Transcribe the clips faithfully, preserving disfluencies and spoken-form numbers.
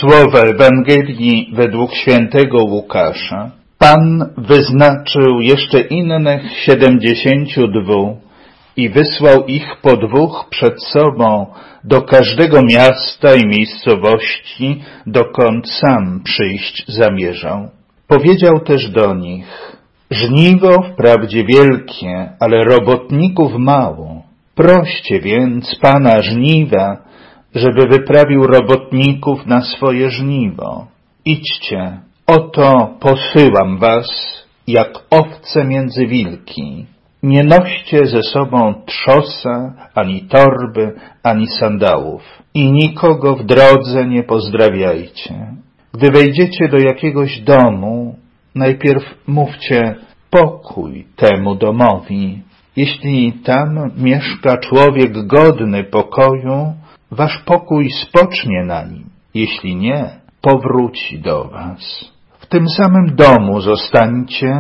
Słowa Ewangelii według świętego Łukasza. Pan wyznaczył jeszcze innych siedemdziesięciu dwóch i wysłał ich po dwóch przed sobą do każdego miasta i miejscowości, dokąd sam przyjść zamierzał. Powiedział też do nich: żniwo wprawdzie wielkie, ale robotników mało. Proście więc Pana żniwa, żeby wyprawił robotników na swoje żniwo. Idźcie, oto posyłam was, jak owce między wilki. Nie noście ze sobą trzosa, ani torby, ani sandałów. I nikogo w drodze nie pozdrawiajcie. Gdy wejdziecie do jakiegoś domu, najpierw mówcie pokój temu domowi. Jeśli tam mieszka człowiek godny pokoju, wasz pokój spocznie na nim. Jeśli nie, powróci do was. W tym samym domu zostańcie,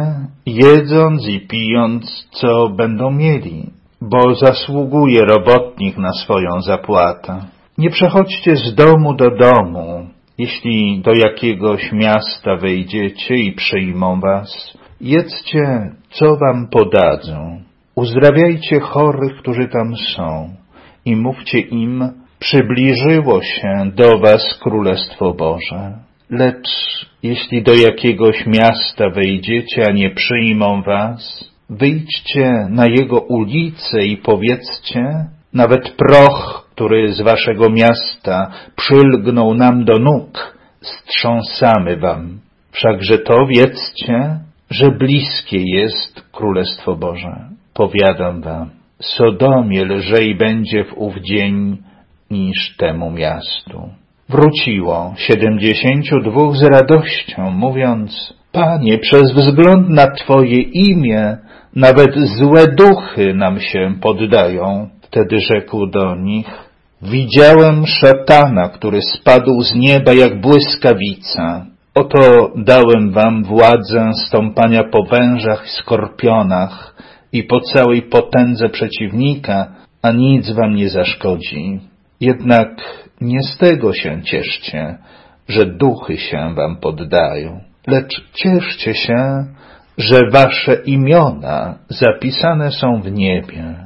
jedząc i pijąc, co będą mieli, bo zasługuje robotnik na swoją zapłatę. Nie przechodźcie z domu do domu. Jeśli do jakiegoś miasta wejdziecie i przyjmą was, jedzcie, co wam podadzą. Uzdrawiajcie chorych, którzy tam są, i mówcie im: przybliżyło się do was Królestwo Boże. Lecz jeśli do jakiegoś miasta wejdziecie, a nie przyjmą was, wyjdźcie na jego ulice i powiedzcie: nawet proch, który z waszego miasta przylgnął nam do nóg, strząsamy wam. Wszakże to wiedzcie, że bliskie jest Królestwo Boże. Powiadam wam, Sodomie lżej będzie w ów dzień niż temu miastu. Wróciło siedemdziesięciu dwóch z radością, mówiąc: Panie, przez wzgląd na Twoje imię nawet złe duchy nam się poddają. Wtedy rzekł do nich: widziałem szatana, który spadł z nieba jak błyskawica. Oto dałem wam władzę stąpania po wężach i skorpionach i po całej potędze przeciwnika, a nic wam nie zaszkodzi. Jednak nie z tego się cieszcie, że duchy się wam poddają, lecz cieszcie się, że wasze imiona zapisane są w niebie.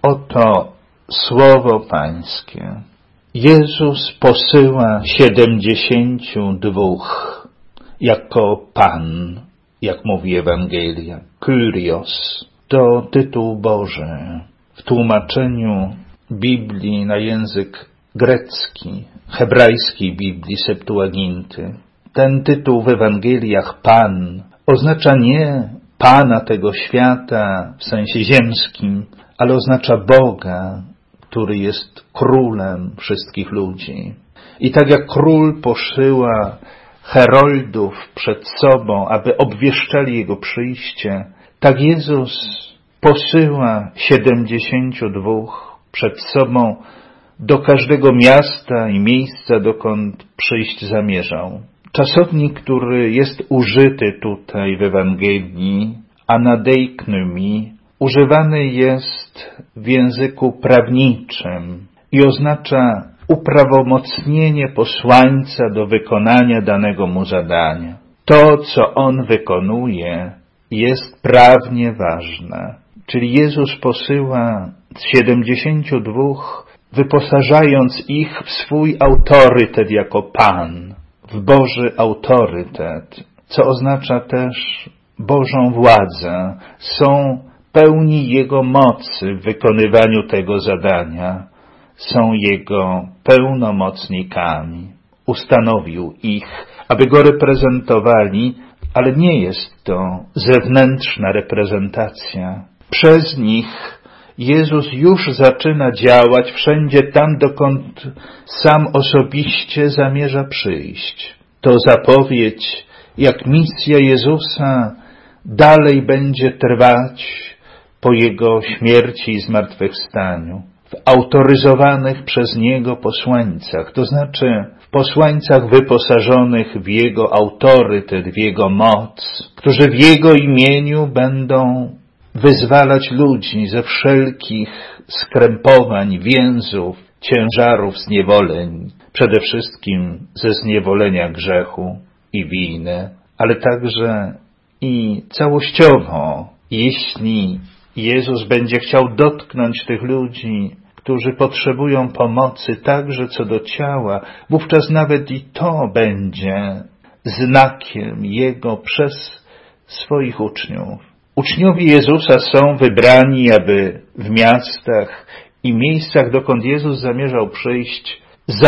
Oto słowo Pańskie. Jezus posyła siedemdziesięciu dwóch jako Pan, jak mówi Ewangelia. Kyrios to tytuł Boży. W tłumaczeniu Biblii na język grecki, hebrajskiej Biblii Septuaginty, ten tytuł w Ewangeliach Pan oznacza nie Pana tego świata w sensie ziemskim, ale oznacza Boga, który jest królem wszystkich ludzi. I tak jak król posyła heroldów przed sobą, aby obwieszczali Jego przyjście, tak Jezus posyła siedemdziesięciu dwóch przed sobą do każdego miasta i miejsca, dokąd przyjść zamierzał. Czasownik, który jest użyty tutaj w Ewangelii, anadeiknumi, używany jest w języku prawniczym i oznacza uprawomocnienie posłańca do wykonania danego mu zadania. To, co on wykonuje, jest prawnie ważne. Czyli Jezus posyła siedemdziesięciu dwóch, wyposażając ich w swój autorytet jako Pan, w Boży autorytet, co oznacza też Bożą władzę. Są pełni Jego mocy w wykonywaniu tego zadania. Są Jego pełnomocnikami. Ustanowił ich, aby Go reprezentowali, ale nie jest to zewnętrzna reprezentacja. Przez nich Jezus już zaczyna działać wszędzie tam, dokąd sam osobiście zamierza przyjść. To zapowiedź, jak misja Jezusa dalej będzie trwać po Jego śmierci i zmartwychwstaniu. W autoryzowanych przez Niego posłańcach, to znaczy w posłańcach wyposażonych w Jego autorytet, w Jego moc, którzy w Jego imieniu będą wyzwalać ludzi ze wszelkich skrępowań, więzów, ciężarów, zniewoleń. przede wszystkim ze zniewolenia grzechu i winy, ale także i całościowo, jeśli Jezus będzie chciał dotknąć tych ludzi, którzy potrzebują pomocy także co do ciała, wówczas nawet i to będzie znakiem Jego przez swoich uczniów. Uczniowie Jezusa są wybrani, aby w miastach i miejscach, dokąd Jezus zamierzał przyjść,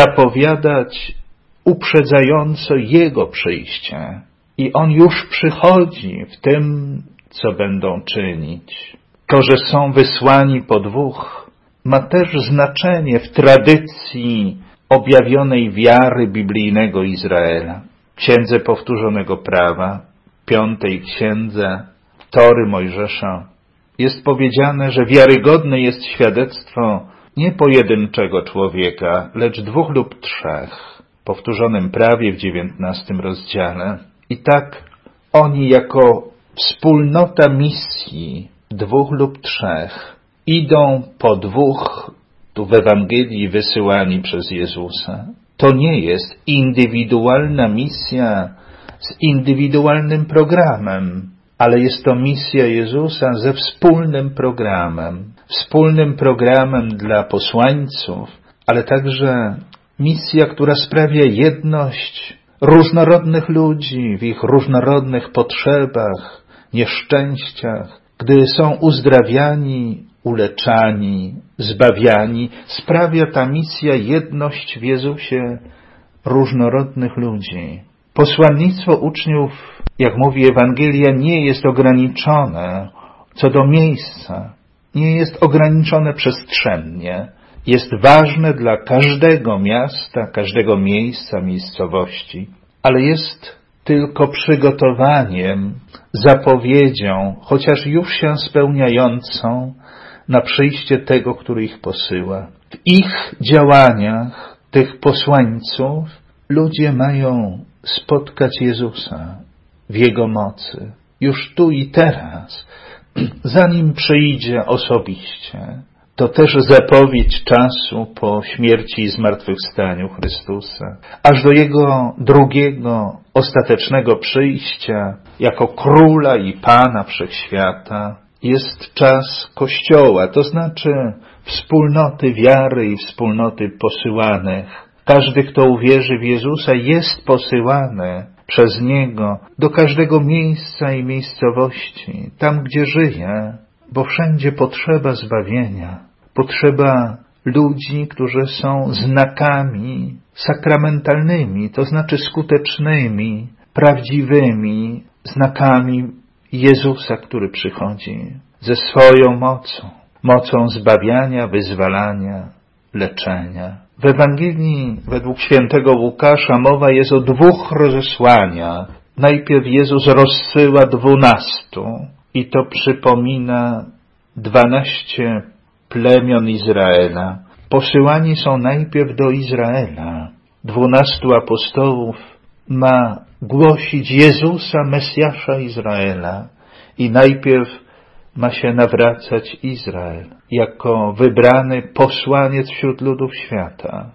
zapowiadać uprzedzająco Jego przyjście. I On już przychodzi w tym, co będą czynić. To, że są wysłani po dwóch, ma też znaczenie w tradycji objawionej wiary biblijnego Izraela. W Księdze Powtórzonego Prawa, piątej księdze Tory Mojżesza, jest powiedziane, że wiarygodne jest świadectwo nie pojedynczego człowieka, lecz dwóch lub trzech. W Powtórzonym Prawie w dziewiętnastym rozdziale. I tak oni jako wspólnota misji dwóch lub trzech idą po dwóch tu w Ewangelii wysyłani przez Jezusa. To nie jest indywidualna misja z indywidualnym programem, ale jest to misja Jezusa ze wspólnym programem. Wspólnym programem dla posłańców, ale także misja, która sprawia jedność różnorodnych ludzi w ich różnorodnych potrzebach, nieszczęściach, gdy są uzdrawiani, uleczani, zbawiani, sprawia ta misja jedność w Jezusie różnorodnych ludzi. Posłannictwo uczniów, jak mówi Ewangelia, nie jest ograniczone co do miejsca, nie jest ograniczone przestrzennie. Jest ważne dla każdego miasta, każdego miejsca, miejscowości, ale jest tylko przygotowaniem, zapowiedzią, chociaż już się spełniającą na przyjście tego, który ich posyła. W ich działaniach, tych posłańców, ludzie mają spotkać Jezusa w Jego mocy, już tu i teraz, zanim przyjdzie osobiście. To też zapowiedź czasu po śmierci i zmartwychwstaniu Chrystusa, aż do Jego drugiego, ostatecznego przyjścia jako Króla i Pana Wszechświata jest czas Kościoła, to znaczy wspólnoty wiary i wspólnoty posyłanych. Każdy, kto uwierzy w Jezusa, jest posyłany przez Niego do każdego miejsca i miejscowości, tam gdzie żyje, bo wszędzie potrzeba zbawienia, potrzeba ludzi, którzy są znakami sakramentalnymi, to znaczy skutecznymi, prawdziwymi znakami Jezusa, który przychodzi ze swoją mocą, mocą zbawiania, wyzwalania, leczenia. W Ewangelii według świętego Łukasza mowa jest o dwóch rozesłaniach. Najpierw Jezus rozsyła dwunastu i to przypomina dwanaście plemion Izraela. Posyłani są najpierw do Izraela. Dwunastu apostołów ma głosić Jezusa, Mesjasza Izraela i najpierw ma się nawracać Izrael jako wybrany posłaniec wśród ludów świata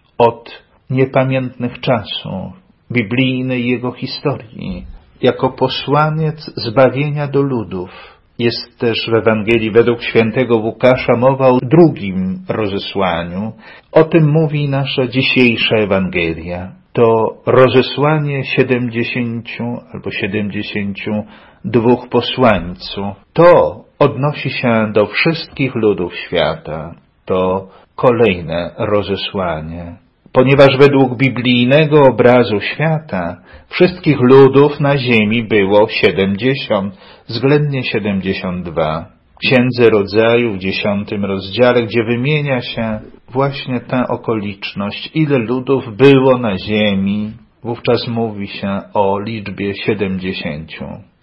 od niepamiętnych czasów biblijnej jego historii, jako posłaniec zbawienia do ludów. Jest też w Ewangelii według świętego Łukasza mowa o drugim rozesłaniu. O tym mówi nasza dzisiejsza Ewangelia. To rozesłanie siedemdziesięciu albo siedemdziesięciu dwóch posłańców. To odnosi się do wszystkich ludów świata. To kolejne rozesłanie. Ponieważ według biblijnego obrazu świata wszystkich ludów na ziemi było siedemdziesiąt, względnie siedemdziesiąt dwa. W Księdze Rodzaju w dziesiątym rozdziale, gdzie wymienia się właśnie ta okoliczność, ile ludów było na ziemi, wówczas mówi się o liczbie siedemdziesięciu.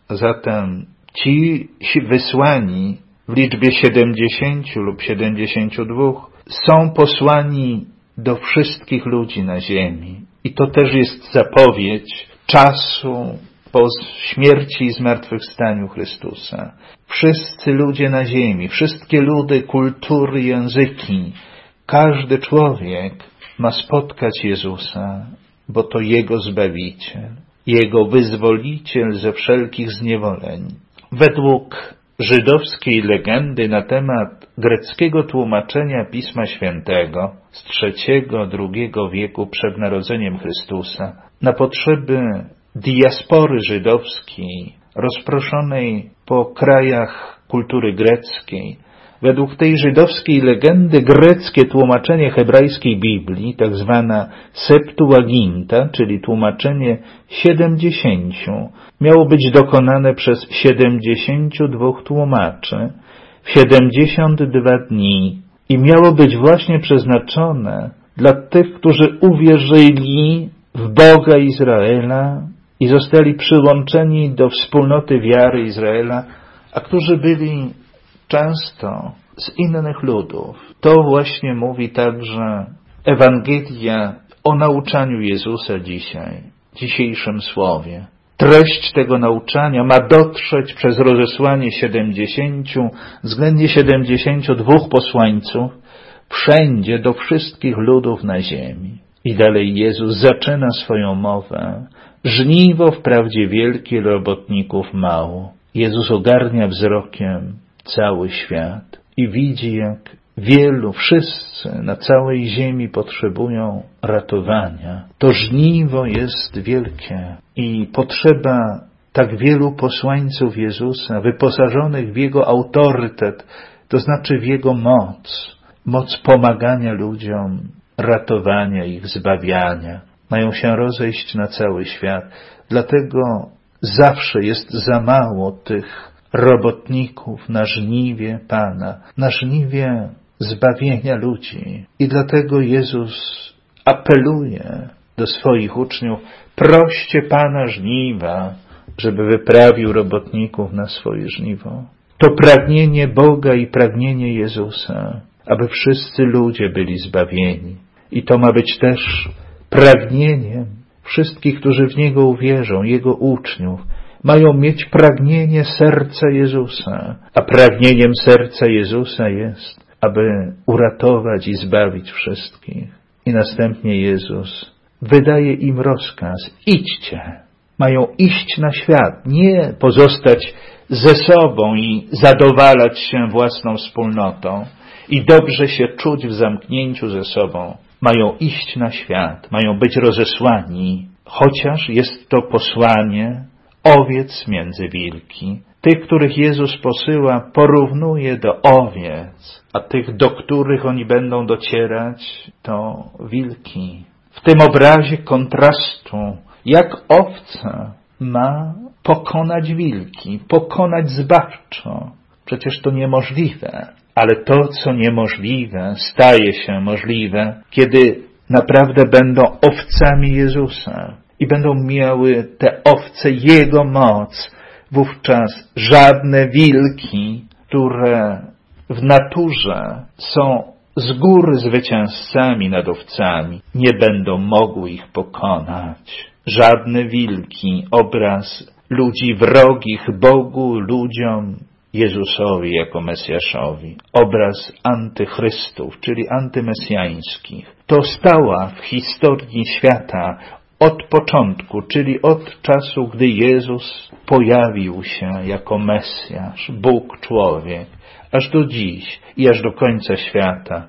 Zatem ci wysłani w liczbie siedemdziesięciu lub siedemdziesięciu dwóch są posłani do wszystkich ludzi na ziemi. I to też jest zapowiedź czasu po śmierci i zmartwychwstaniu Chrystusa. Wszyscy ludzie na ziemi, wszystkie ludy, kultury, języki, każdy człowiek ma spotkać Jezusa, bo to Jego Zbawiciel, Jego Wyzwoliciel ze wszelkich zniewoleń. Według żydowskiej legendy na temat greckiego tłumaczenia Pisma Świętego z trzeciego drugiego wieku przed narodzeniem Chrystusa na potrzeby diaspory żydowskiej rozproszonej po krajach kultury greckiej, według tej żydowskiej legendy greckie tłumaczenie hebrajskiej Biblii, tak zwana Septuaginta, czyli tłumaczenie siedemdziesięciu, miało być dokonane przez siedemdziesięciu dwóch tłumaczy w siedemdziesiąt dwa dni i miało być właśnie przeznaczone dla tych, którzy uwierzyli w Boga Izraela i zostali przyłączeni do wspólnoty wiary Izraela, a którzy byli często z innych ludów. To właśnie mówi także Ewangelia o nauczaniu Jezusa dzisiaj, dzisiejszym słowie. Treść tego nauczania ma dotrzeć przez rozesłanie siedemdziesięciu, względnie siedemdziesięciu dwóch posłańców, wszędzie do wszystkich ludów na ziemi. I dalej Jezus zaczyna swoją mowę. Żniwo wprawdzie wielkie, robotników mało. Jezus ogarnia wzrokiem cały świat i widzi, jak wielu, wszyscy na całej ziemi potrzebują ratowania. To żniwo jest wielkie i potrzeba tak wielu posłańców Jezusa, wyposażonych w Jego autorytet, to znaczy w Jego moc, moc pomagania ludziom, ratowania ich, zbawiania. Mają się rozejść na cały świat. Dlatego zawsze jest za mało tych robotników na żniwie Pana, na żniwie zbawienia ludzi. I dlatego Jezus apeluje do swoich uczniów, proście Pana żniwa, żeby wyprawił robotników na swoje żniwo. To pragnienie Boga i pragnienie Jezusa, aby wszyscy ludzie byli zbawieni. I to ma być też pragnieniem wszystkich, którzy w Niego uwierzą, Jego uczniów. Mają mieć pragnienie serca Jezusa, a pragnieniem serca Jezusa jest, aby uratować i zbawić wszystkich. I następnie Jezus wydaje im rozkaz, idźcie. Mają iść na świat, nie pozostać ze sobą i zadowalać się własną wspólnotą i dobrze się czuć w zamknięciu ze sobą. Mają iść na świat, mają być rozesłani, chociaż jest to posłanie owiec między wilki. Tych, których Jezus posyła, porównuje do owiec, a tych, do których oni będą docierać, to wilki. W tym obrazie kontrastu, jak owca ma pokonać wilki, pokonać zbawczo. Przecież to niemożliwe. Ale to, co niemożliwe, staje się możliwe, kiedy naprawdę będą owcami Jezusa i będą miały te owce Jego moc. Wówczas żadne wilki, które w naturze są z góry zwycięzcami nad owcami, nie będą mogły ich pokonać. Żadne wilki, obraz ludzi wrogich Bogu, ludziom, Jezusowi jako Mesjaszowi. Obraz antychrystów, czyli antymesjańskich. To stała w historii świata od początku, czyli od czasu, gdy Jezus pojawił się jako Mesjasz, Bóg człowiek, aż do dziś i aż do końca świata.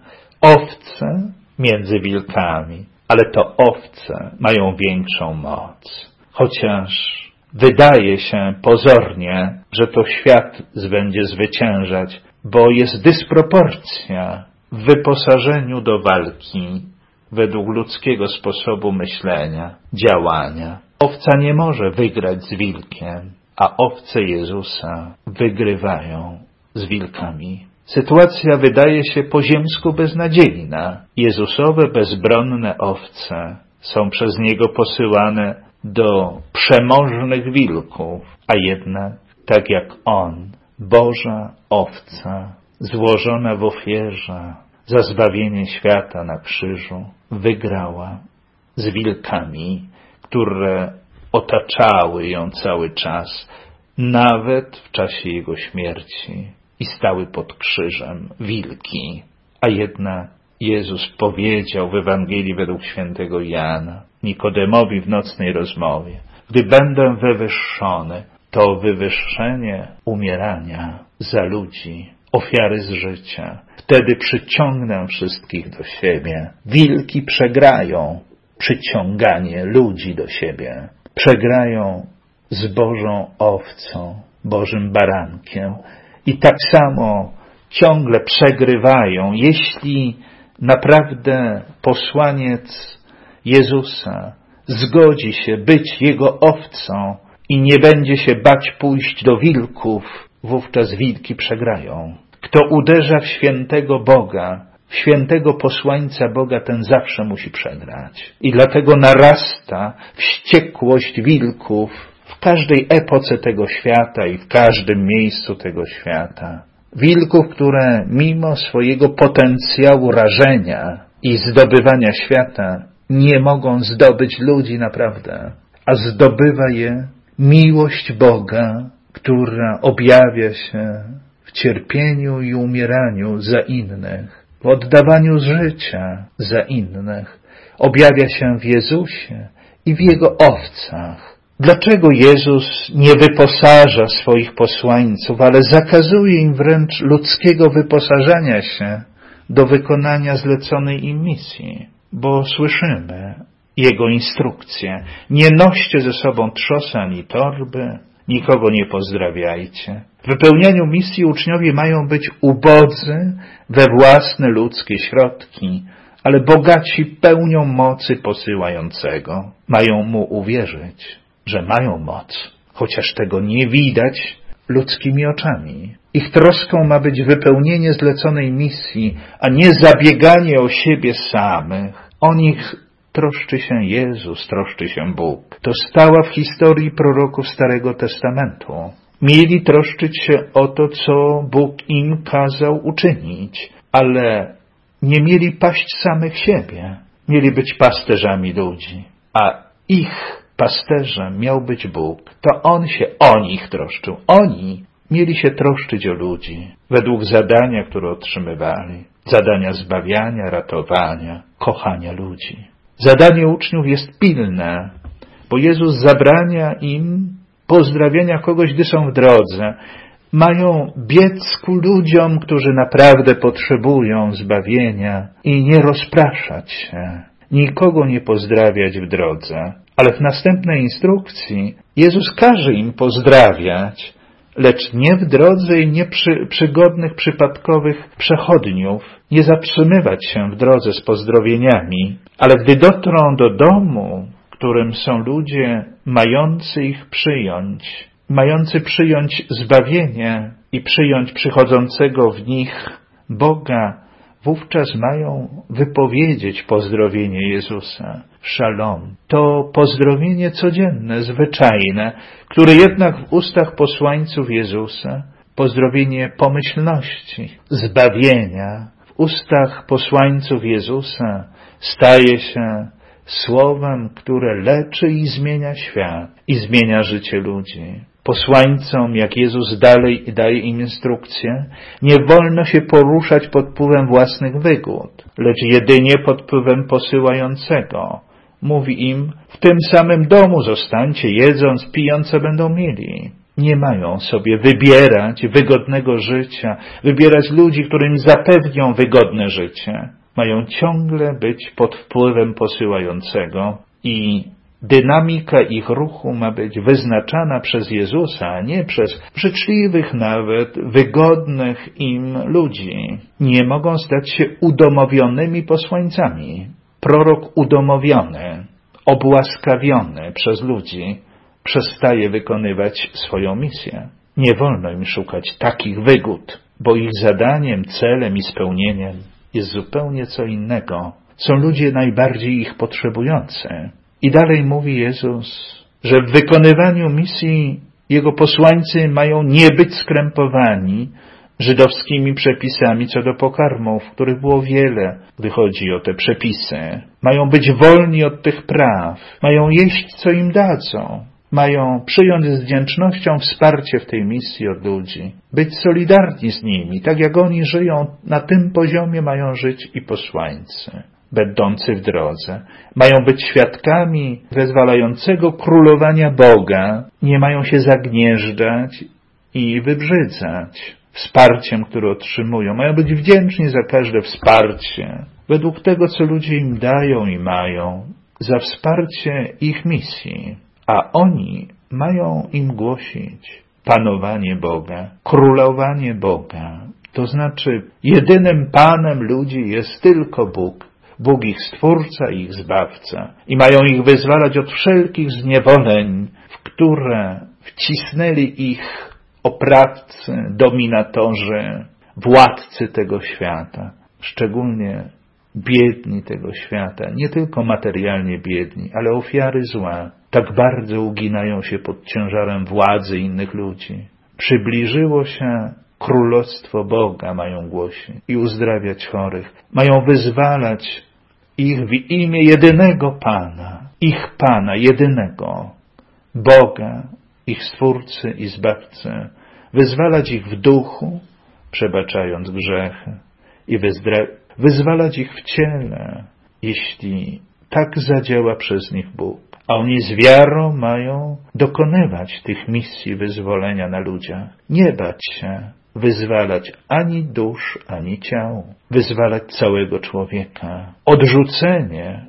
Owce między wilkami, ale to owce mają większą moc. Chociaż wydaje się pozornie, że to świat będzie zwyciężać, bo jest dysproporcja w wyposażeniu do walki według ludzkiego sposobu myślenia, działania. Owca nie może wygrać z wilkiem, a owce Jezusa wygrywają z wilkami. Sytuacja wydaje się po ziemsku beznadziejna. Jezusowe bezbronne owce są przez Niego posyłane do przemożnych wilków, a jednak, tak jak On, Boża owca, złożona w ofierze za zbawienie świata na krzyżu, wygrała z wilkami, które otaczały ją cały czas, nawet w czasie Jego śmierci i stały pod krzyżem wilki, a jednak Jezus powiedział w Ewangelii według świętego Jana Nikodemowi w nocnej rozmowie: gdy będę wywyższony, to wywyższenie umierania za ludzi, ofiary z życia. Wtedy przyciągnę wszystkich do siebie. Wilki przegrają przyciąganie ludzi do siebie. Przegrają z Bożą owcą, Bożym barankiem. I tak samo ciągle przegrywają, jeśli naprawdę posłaniec Jezusa zgodzi się być Jego owcą i nie będzie się bać pójść do wilków, wówczas wilki przegrają. Kto uderza w świętego Boga, w świętego posłańca Boga, ten zawsze musi przegrać. I dlatego narasta wściekłość wilków w każdej epoce tego świata i w każdym miejscu tego świata. Wilków, które mimo swojego potencjału rażenia i zdobywania świata nie mogą zdobyć ludzi naprawdę, a zdobywa je miłość Boga, która objawia się w cierpieniu i umieraniu za innych, w oddawaniu życia za innych. Objawia się w Jezusie i w Jego owcach. Dlaczego Jezus nie wyposaża swoich posłańców, ale zakazuje im wręcz ludzkiego wyposażania się do wykonania zleconej im misji? Bo słyszymy Jego instrukcje: nie noście ze sobą trzosa ani torby, nikogo nie pozdrawiajcie. W wypełnianiu misji uczniowie mają być ubodzy we własne ludzkie środki, ale bogaci pełnią mocy posyłającego. Mają mu uwierzyć, że mają moc, chociaż tego nie widać ludzkimi oczami. Ich troską ma być wypełnienie zleconej misji, a nie zabieganie o siebie samych. O nich troszczy się Jezus, troszczy się Bóg. To stała w historii proroków Starego Testamentu. Mieli troszczyć się o to, co Bóg im kazał uczynić, ale nie mieli paść samych siebie. Mieli być pasterzami ludzi, a ich pasterzem miał być Bóg. To On się o nich troszczył. Oni mieli się troszczyć o ludzi według zadania, które otrzymywali. Zadania zbawiania, ratowania, kochania ludzi. Zadanie uczniów jest pilne, bo Jezus zabrania im pozdrawiania kogoś, gdy są w drodze. Mają biec ku ludziom, którzy naprawdę potrzebują zbawienia i nie rozpraszać się. Nikogo nie pozdrawiać w drodze. Ale w następnej instrukcji Jezus każe im pozdrawiać, lecz nie w drodze i nie przy przygodnych, przypadkowych przechodniów, nie zatrzymywać się w drodze z pozdrowieniami, ale gdy dotrą do domu, w którym są ludzie mający ich przyjąć, mający przyjąć zbawienie i przyjąć przychodzącego w nich Boga, wówczas mają wypowiedzieć pozdrowienie Jezusa. Szalom. To pozdrowienie codzienne, zwyczajne, które jednak w ustach posłańców Jezusa, pozdrowienie pomyślności, zbawienia, w ustach posłańców Jezusa staje się słowem, które leczy i zmienia świat i zmienia życie ludzi. Posłańcom, jak Jezus dalej daje im instrukcję, nie wolno się poruszać pod wpływem własnych wygód, lecz jedynie pod wpływem posyłającego. Mówi im: w tym samym domu zostańcie, jedząc, pijąc, co będą mieli. Nie mają sobie wybierać wygodnego życia, wybierać ludzi, którym zapewnią wygodne życie. Mają ciągle być pod wpływem posyłającego i dynamika ich ruchu ma być wyznaczana przez Jezusa, a nie przez życzliwych, nawet wygodnych im ludzi. Nie mogą stać się udomowionymi posłańcami. Prorok udomowiony, obłaskawiony przez ludzi przestaje wykonywać swoją misję. Nie wolno im szukać takich wygód, bo ich zadaniem, celem i spełnieniem jest zupełnie co innego. Są ludzie najbardziej ich potrzebujący. I dalej mówi Jezus, że w wykonywaniu misji Jego posłańcy mają nie być skrępowani żydowskimi przepisami co do pokarmów, których było wiele, gdy chodzi o te przepisy. Mają być wolni od tych praw, mają jeść, co im dadzą, mają przyjąć z wdzięcznością wsparcie w tej misji od ludzi, być solidarni z nimi, tak jak oni żyją, na tym poziomie mają żyć i posłańcy, będący w drodze. Mają być świadkami wezwalającego królowania Boga, nie mają się zagnieżdżać i wybrzydzać wsparciem, które otrzymują. Mają być wdzięczni za każde wsparcie, według tego, co ludzie im dają i mają, za wsparcie ich misji. A oni mają im głosić panowanie Boga, królowanie Boga. To znaczy, jedynym Panem ludzi jest tylko Bóg. Bóg ich Stwórca i ich Zbawca. I mają ich wyzwalać od wszelkich zniewoleń, w które wcisnęli ich oprawcy, dominatorzy, władcy tego świata. Szczególnie biedni tego świata. Nie tylko materialnie biedni, ale ofiary zła. Tak bardzo uginają się pod ciężarem władzy innych ludzi. Przybliżyło się Królestwo Boga, mają głosić i uzdrawiać chorych. Mają wyzwalać ich w imię jedynego Pana, ich Pana, jedynego Boga, ich Stwórcy i Zbawcy. Wyzwalać ich w duchu, przebaczając grzechy i wyzdra- wyzwalać ich w ciele, jeśli tak zadziała przez nich Bóg. A oni z wiarą mają dokonywać tych misji wyzwolenia na ludziach. Nie bać się wyzwalać ani dusz, ani ciał. Wyzwalać całego człowieka. Odrzucenie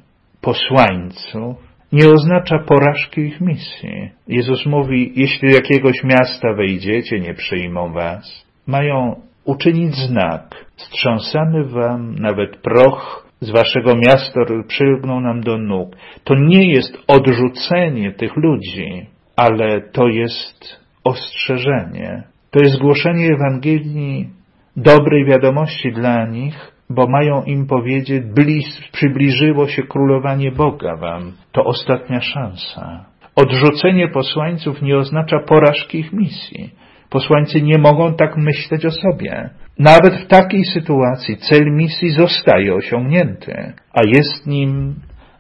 posłańców nie oznacza porażki ich misji. Jezus mówi, jeśli do jakiegoś miasta wejdziecie, nie przyjmą was. Mają uczynić znak. Strząsamy wam nawet proch z waszego miasta, który przylgnął nam do nóg. To nie jest odrzucenie tych ludzi, ale to jest ostrzeżenie. To jest głoszenie Ewangelii, dobrej wiadomości dla nich, bo mają im powiedzieć, blis, przybliżyło się królowanie Boga wam. To ostatnia szansa. Odrzucenie posłańców nie oznacza porażki ich misji. Posłańcy nie mogą tak myśleć o sobie. Nawet w takiej sytuacji cel misji zostaje osiągnięty, a jest nim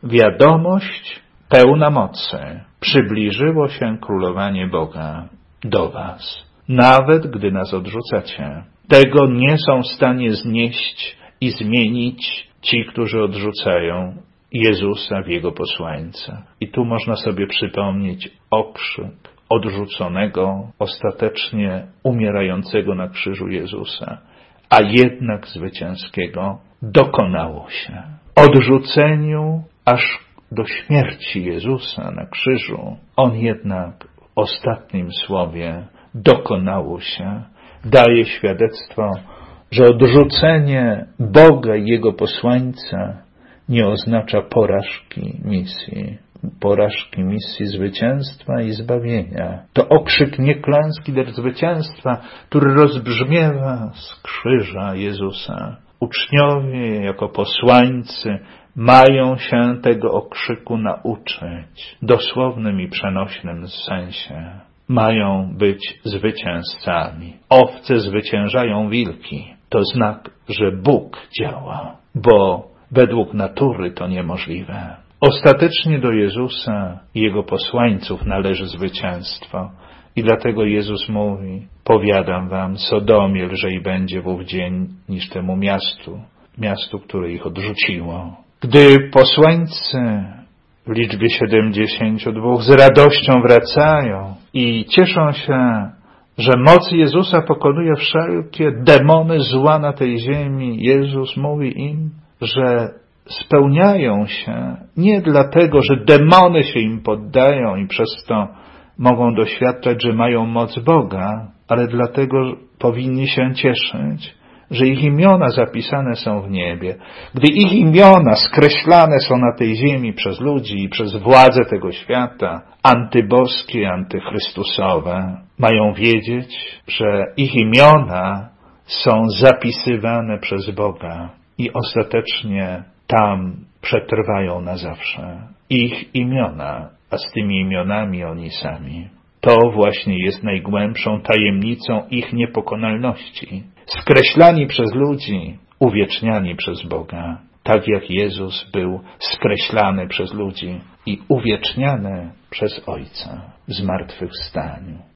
wiadomość pełna mocy. Przybliżyło się królowanie Boga do was, nawet gdy nas odrzucacie. Tego nie są w stanie znieść i zmienić ci, którzy odrzucają Jezusa w Jego posłańca. I tu można sobie przypomnieć okrzyk odrzuconego, ostatecznie umierającego na krzyżu Jezusa, a jednak zwycięskiego dokonało się. Odrzuceniu aż do śmierci Jezusa na krzyżu, On jednak w ostatnim słowie dokonało się, daje świadectwo, że odrzucenie Boga i Jego posłańca nie oznacza porażki misji. Porażki misji zwycięstwa i zbawienia. To okrzyk nie klęski, lecz zwycięstwa, który rozbrzmiewa z krzyża Jezusa. Uczniowie jako posłańcy mają się tego okrzyku nauczyć. W dosłownym i przenośnym sensie. Mają być zwycięzcami. Owce zwyciężają wilki. To znak, że Bóg działa, bo według natury to niemożliwe. Ostatecznie do Jezusa i Jego posłańców należy zwycięstwo. I dlatego Jezus mówi, powiadam wam, Sodomie lżej będzie w ów dzień niż temu miastu, miastu, które ich odrzuciło. Gdy posłańcy w liczbie siedemdziesięciu dwóch z radością wracają i cieszą się, że moc Jezusa pokonuje wszelkie demony zła na tej ziemi, Jezus mówi im, że spełniają się nie dlatego, że demony się im poddają i przez to mogą doświadczać, że mają moc Boga, ale dlatego że powinni się cieszyć, że ich imiona zapisane są w niebie. Gdy ich imiona skreślane są na tej ziemi przez ludzi i przez władze tego świata, antyboskie, antychrystusowe, mają wiedzieć, że ich imiona są zapisywane przez Boga i ostatecznie tam przetrwają na zawsze. Ich imiona, a z tymi imionami oni sami. To właśnie jest najgłębszą tajemnicą ich niepokonalności. Skreślani przez ludzi, uwieczniani przez Boga. tak jak Jezus był skreślany przez ludzi i uwieczniany przez Ojca w zmartwychwstaniu.